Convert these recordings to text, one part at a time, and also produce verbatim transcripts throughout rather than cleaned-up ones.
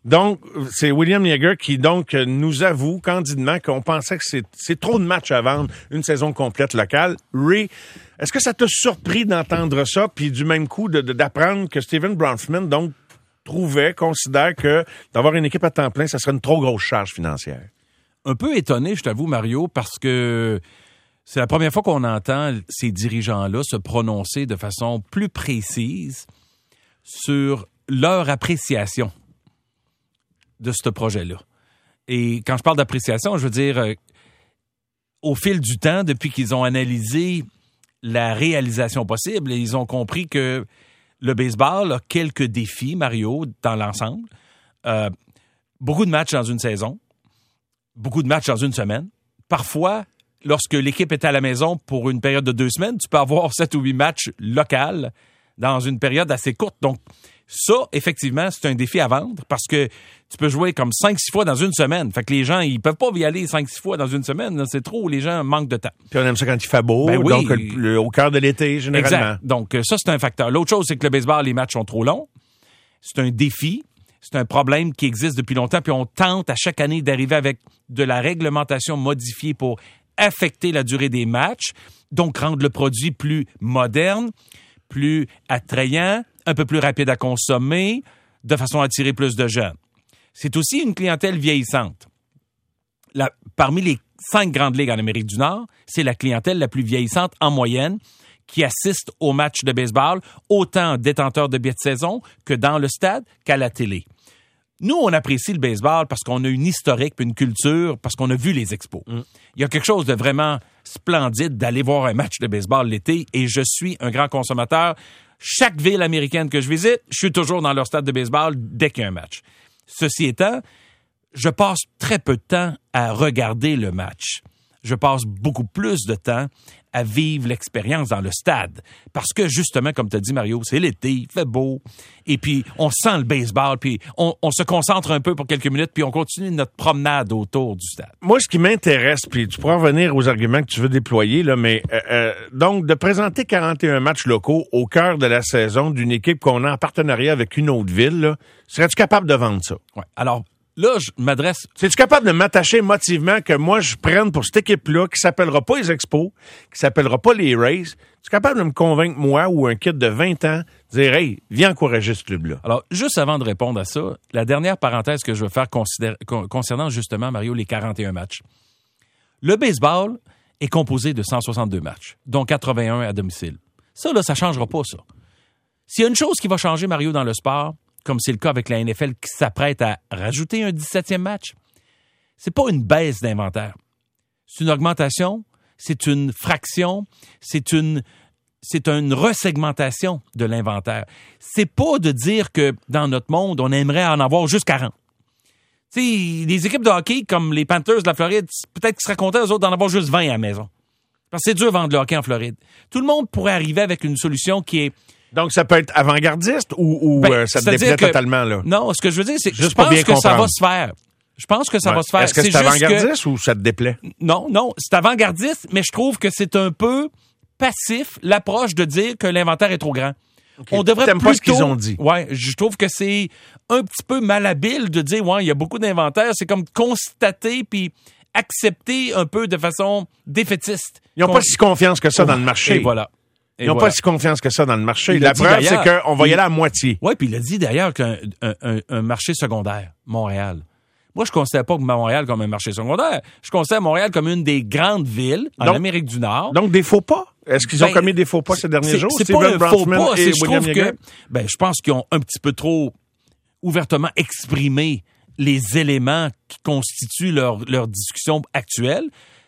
Donc, c'est William Yeager qui, donc, nous avoue candidement qu'on pensait que c'est, c'est trop de matchs à vendre, une saison complète locale. Ray, est-ce que ça t'a surpris d'entendre ça, puis du même coup de, de, d'apprendre que Steven Bronfman, donc, trouvait, considère que d'avoir une équipe à temps plein, ça serait une trop grosse charge financière? Un peu étonné, je t'avoue, Mario, parce que c'est la première fois qu'on entend ces dirigeants-là se prononcer de façon plus précise sur leur appréciation de ce projet-là. Et quand je parle d'appréciation, je veux dire, euh, au fil du temps, depuis qu'ils ont analysé la réalisation possible, ils ont compris que le baseball a quelques défis, Mario, dans l'ensemble. Euh, beaucoup de matchs dans une saison, beaucoup de matchs dans une semaine. Parfois, lorsque l'équipe est à la maison pour une période de deux semaines, tu peux avoir sept ou huit matchs locaux dans une période assez courte. Donc, ça, effectivement, c'est un défi à vendre parce que tu peux jouer comme cinq six fois dans une semaine. Fait que les gens, ils peuvent pas y aller cinq six fois dans une semaine. Là. C'est trop, les gens manquent de temps. Puis on aime ça quand il fait beau, ben oui. donc le, le, au cœur de l'été, généralement. Exact. Donc, ça, c'est un facteur. L'autre chose, c'est que le baseball, les matchs sont trop longs. C'est un défi. C'est un problème qui existe depuis longtemps. Puis on tente à chaque année d'arriver avec de la réglementation modifiée pour affecter la durée des matchs, donc rendre le produit plus moderne, plus attrayant, un peu plus rapide à consommer, de façon à attirer plus de jeunes. C'est aussi une clientèle vieillissante. La, parmi les cinq grandes ligues en Amérique du Nord, c'est la clientèle la plus vieillissante en moyenne qui assiste aux matchs de baseball, autant détenteurs de billets de saison que dans le stade qu'à la télé. Nous, on apprécie le baseball parce qu'on a une historique puis une culture, parce qu'on a vu les expos. Mm. Il y a quelque chose de vraiment splendide d'aller voir un match de baseball l'été et je suis un grand consommateur. Chaque ville américaine que je visite, je suis toujours dans leur stade de baseball dès qu'il y a un match. Ceci étant, je passe très peu de temps à regarder le match. Je passe beaucoup plus de temps à vivre l'expérience dans le stade. Parce que, justement, comme tu as dit, Mario, c'est l'été, il fait beau, et puis on sent le baseball, puis on, on se concentre un peu pour quelques minutes, puis on continue notre promenade autour du stade. Moi, ce qui m'intéresse, puis tu pourras revenir aux arguments que tu veux déployer, là, mais euh, euh, donc, de présenter quarante et un matchs locaux au cœur de la saison d'une équipe qu'on a en partenariat avec une autre ville, là, serais-tu capable de vendre ça? Ouais. Alors, là, je m'adresse... C'est-tu capable de m'attacher émotivement que moi, je prenne pour cette équipe-là, qui s'appellera pas les Expos, qui s'appellera pas les Rays? Tu es capable de me convaincre, moi, ou un kid de vingt ans, de dire « Hey, viens encourager ce club-là ». Alors, juste avant de répondre à ça, la dernière parenthèse que je veux faire considérer, concernant justement, Mario, les quarante et un matchs. Le baseball est composé de cent soixante-deux matchs, dont quatre-vingt-un à domicile. Ça, là, ça changera pas, ça. S'il y a une chose qui va changer, Mario, dans le sport, comme c'est le cas avec la N F L qui s'apprête à rajouter un dix-septième match, c'est pas une baisse d'inventaire. C'est une augmentation, c'est une fraction, c'est une, c'est une resegmentation de l'inventaire. C'est pas de dire que dans notre monde, on aimerait en avoir juste quarante. Tu sais, les équipes de hockey comme les Panthers de la Floride, peut-être qu'ils seraient contents, eux autres, d'en avoir juste vingt à la maison. Parce que c'est dur de vendre le hockey en Floride. Tout le monde pourrait arriver avec une solution qui est... Donc, ça peut être avant-gardiste ou, ou ben, euh, ça te déplaît que, totalement, là? Non, ce que je veux dire, c'est que juste je pense que comprendre. ça va se faire. Je pense que ça ouais. va se faire. Est-ce que c'est, c'est avant-gardiste que... ou ça te déplaît? Non, non, c'est avant-gardiste, mais je trouve que c'est un peu passif, l'approche de dire que l'inventaire est trop grand. Okay. On devrait T'aimes plutôt... pas ce qu'ils ont dit. Ouais, je trouve que c'est un petit peu malhabile de dire, ouais, il y a beaucoup d'inventaire. C'est comme constater puis accepter un peu de façon défaitiste. Ils n'ont Qu'on... pas si confiance que ça oh, dans le marché. Et voilà. Et Ils n'ont voilà. pas si confiance que ça dans le marché. Il La preuve, c'est qu'on va y il... aller à moitié. Oui, puis il a dit d'ailleurs qu'un un, un, un marché secondaire, Montréal. Moi, je ne considère pas Montréal comme un marché secondaire. Je considère Montréal comme une des grandes villes en donc, Amérique du Nord. Donc, des faux pas? Est-ce qu'ils ben, ont commis des faux pas ces derniers c'est, jours? C'est Steven pas un faux pas, c'est que je trouve que... Ben, je pense qu'ils ont un petit peu trop ouvertement exprimé les éléments qui constituent leur, leur discussion actuelle.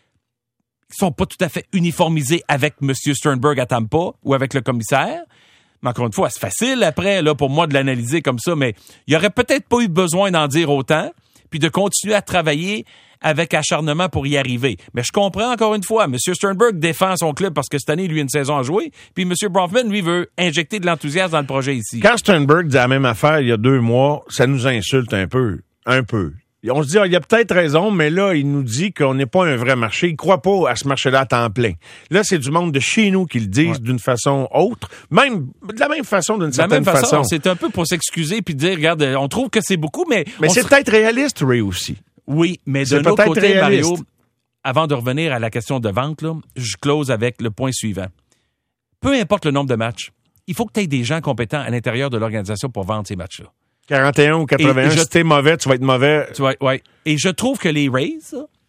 Ils sont pas tout à fait uniformisés avec M. Sternberg à Tampa ou avec le commissaire. Mais encore une fois, c'est facile après là pour moi de l'analyser comme ça, mais il n'y aurait peut-être pas eu besoin d'en dire autant, puis de continuer à travailler avec acharnement pour y arriver. Mais je comprends encore une fois, M. Sternberg défend son club parce que cette année, lui, a une saison à jouer, puis M. Bronfman, lui, veut injecter de l'enthousiasme dans le projet ici. Quand Sternberg dit la même affaire il y a deux mois, ça nous insulte un peu. Un peu. On se dit, ah, il a peut-être raison, mais là, il nous dit qu'on n'est pas un vrai marché. Il croit pas à ce marché-là à temps plein. Là, c'est du monde de chez nous qui le disent ouais. d'une façon autre, même de la même façon, d'une certaine façon, façon. C'est un peu pour s'excuser puis dire, regarde, on trouve que c'est beaucoup, mais... Mais c'est se... peut-être réaliste, Ray, aussi. Oui, mais de l'autre côté, réaliste. Mario, avant de revenir à la question de vente, là, je close avec le point suivant. Peu importe le nombre de matchs, il faut que tu aies des gens compétents à l'intérieur de l'organisation pour vendre ces matchs-là. quarante et un ou quatre-vingt-un, je... si t'es mauvais, tu vas être mauvais. Tu vas, ouais. Et je trouve que les Rays,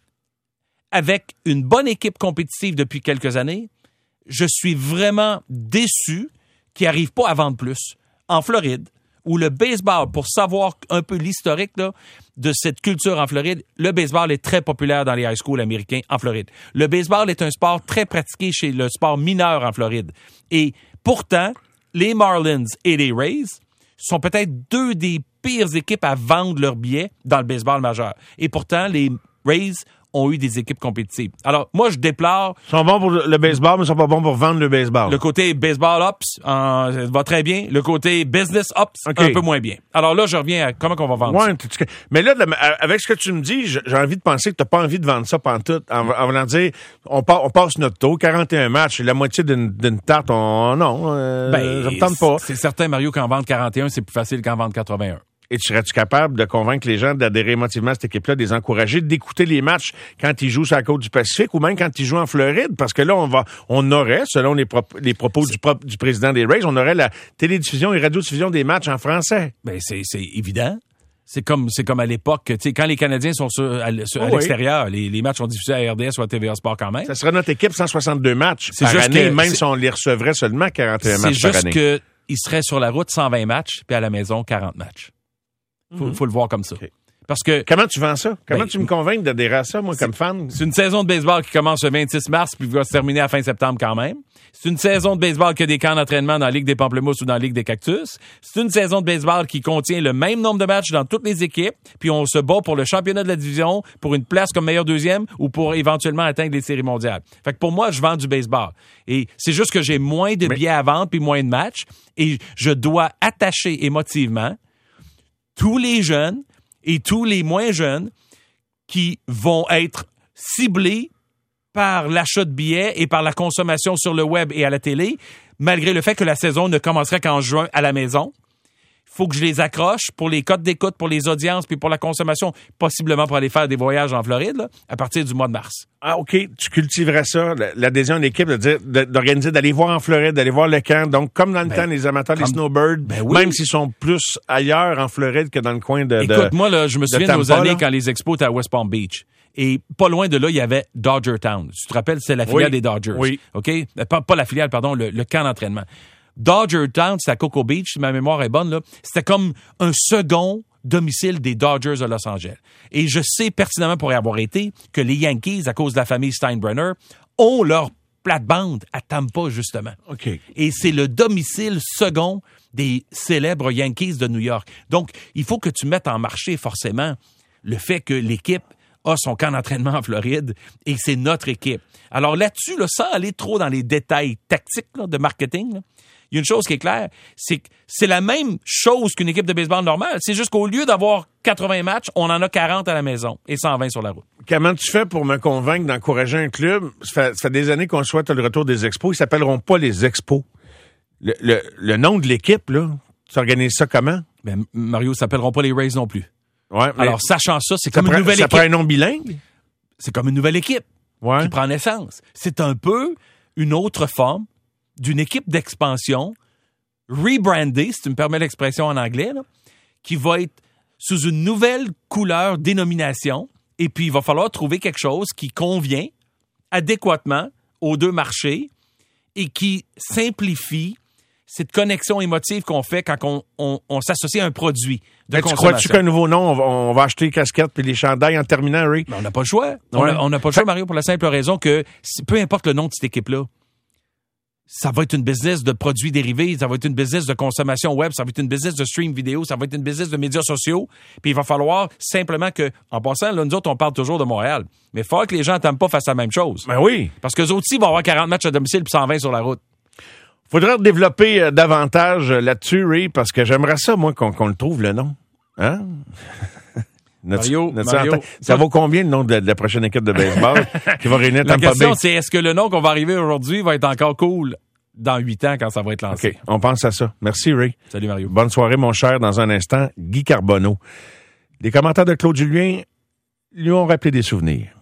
avec une bonne équipe compétitive depuis quelques années, je suis vraiment déçu qu'ils n'arrivent pas à vendre plus. En Floride, où le baseball, pour savoir un peu l'historique là, de cette culture en Floride, le baseball est très populaire dans les high schools américains en Floride. Le baseball est un sport très pratiqué chez le sport mineur en Floride. Et pourtant, les Marlins et les Rays sont peut-être deux des pires équipes à vendre leurs billets dans le baseball majeur. Et pourtant, les Rays ont eu des équipes compétitives. Alors, moi, je déplore... Ils sont bons pour le baseball, mais ils sont pas bons pour vendre le baseball. Le côté baseball ops euh, va très bien. Le côté business ops, okay. un peu moins bien. Alors là, je reviens à comment on va vendre ouais, ça. Mais là, avec ce que tu me dis, j'ai envie de penser que tu n'as pas envie de vendre ça pantoute. En, en voulant dire, on, part, on passe notre taux, quarante et un matchs, la moitié d'une, d'une tarte, on, non, euh, ben, ça me tente pas. C'est certain, Mario, qu'en vendre quarante et un, c'est plus facile qu'en vendre quatre-vingt-un. Et tu serais-tu capable de convaincre les gens d'adhérer émotivement à cette équipe-là, de les encourager, d'écouter les matchs quand ils jouent sur la côte du Pacifique ou même quand ils jouent en Floride? Parce que là, on va, on aurait, selon les, pro- les propos du, pro- du président des Rays, on aurait la télédiffusion et radiodiffusion des matchs en français. Ben, c'est, c'est évident. C'est comme, c'est comme à l'époque, tu sais, quand les Canadiens sont sur, à, sur, à oh l'extérieur, oui. les, les matchs sont diffusés à R D S ou à T V A Sport quand même. Ça serait notre équipe cent soixante-deux matchs c'est par juste année, que, même c'est, si on les recevrait seulement quarante et un matchs par année. C'est juste qu'ils seraient sur la route cent vingt matchs, puis à la maison quarante matchs. Faut, mm-hmm. faut le voir comme ça. Okay. Parce que comment tu vends ça? Comment ben, tu me convaincs d'adhérer à ça, moi, comme fan? C'est une saison de baseball qui commence le vingt-six mars puis va se terminer à fin septembre quand même. C'est une saison de baseball qui a des camps d'entraînement dans la Ligue des Pamplemousses ou dans la Ligue des Cactus. C'est une saison de baseball qui contient le même nombre de matchs dans toutes les équipes, puis on se bat pour le championnat de la division, pour une place comme meilleur deuxième ou pour éventuellement atteindre les séries mondiales. Fait que pour moi, je vends du baseball. Et c'est juste que j'ai moins de billets à vendre puis moins de matchs et je dois attacher émotivement tous les jeunes et tous les moins jeunes qui vont être ciblés par l'achat de billets et par la consommation sur le web et à la télé, malgré le fait que la saison ne commencerait qu'en juin à la maison. Il faut que je les accroche pour les cotes d'écoute, pour les audiences, puis pour la consommation, possiblement pour aller faire des voyages en Floride, là, à partir du mois de mars. Ah, OK. Tu cultiverais ça, l'adhésion à l'équipe, de dire, de, d'organiser, d'aller voir en Floride, d'aller voir le camp. Donc, comme dans le ben, temps, les amateurs, comme, les snowbirds, ben oui. Même s'ils sont plus ailleurs en Floride que dans le coin de Écoute, de, moi, là, je me souviens de, de nos Tampa, années là. Quand les expos étaient à West Palm Beach. Et pas loin de là, il y avait Dodger Town. Tu te rappelles, c'est la filiale oui. des Dodgers. Oui. OK? Pas, pas la filiale, pardon, le, le camp d'entraînement. Dodger Town, c'est à Cocoa Beach, si ma mémoire est bonne, là. C'était comme un second domicile des Dodgers de Los Angeles. Et je sais pertinemment, pour y avoir été, que les Yankees, à cause de la famille Steinbrenner, ont leur plate-bande à Tampa, justement. OK. Et c'est le domicile second des célèbres Yankees de New York. Donc, il faut que tu mettes en marché, forcément, le fait que l'équipe a son camp d'entraînement en Floride et c'est notre équipe. Alors là-dessus, là, sans aller trop dans les détails tactiques là, de marketing, là, il y a une chose qui est claire, c'est que c'est la même chose qu'une équipe de baseball normale. C'est juste qu'au lieu d'avoir quatre-vingts matchs, on en a quarante à la maison et cent vingt sur la route. Comment tu fais pour me convaincre d'encourager un club? Ça fait, ça fait des années qu'on souhaite le retour des expos. Ils s'appelleront pas les expos. Le, le, le nom de l'équipe, là, tu organises ça comment? Ben, Mario, ça s'appelleront pas les Rays non plus. Ouais, alors, sachant ça, c'est ça comme prend, une nouvelle ça équipe. Ça prend un nom bilingue? C'est comme une nouvelle équipe ouais. qui prend naissance. C'est un peu une autre forme d'une équipe d'expansion rebrandée, si tu me permets l'expression en anglais, là, qui va être sous une nouvelle couleur, dénomination, et puis il va falloir trouver quelque chose qui convient adéquatement aux deux marchés et qui simplifie cette connexion émotive qu'on fait quand on, on, on s'associe à un produit de Mais consommation. Tu crois-tu qu'un nouveau nom, on va, on va acheter les casquettes puis les chandails en terminant, Ray? Ben, on n'a pas le choix. On ouais. a, on n'a pas le choix, Mario, pour la simple raison que peu importe le nom de cette équipe-là, ça va être une business de produits dérivés, ça va être une business de consommation web, ça va être une business de stream vidéo, ça va être une business de médias sociaux. Puis il va falloir simplement que, en passant, là, nous autres, on parle toujours de Montréal, mais il faut que les gens n'aiment pas fassent la même chose. Ben oui. Parce qu'eux autres aussi vont avoir quarante matchs à domicile puis cent vingt sur la route. Faudrait développer euh, davantage euh, là-dessus, Ray, parce que j'aimerais ça, moi, qu'on, qu'on le trouve, le nom. Hein? Notre- Mario, notre Mario, centaine. Ça vaut combien le nom de, de la prochaine équipe de baseball qui va réunir La Tampa question, Bay? c'est est-ce que le nom qu'on va arriver aujourd'hui va être encore cool dans huit ans quand ça va être lancé? OK, on pense à ça. Merci, Ray. Salut, Mario. Bonne soirée, mon cher. Dans un instant, Guy Carbonneau. Les commentaires de Claude Julien lui ont rappelé des souvenirs.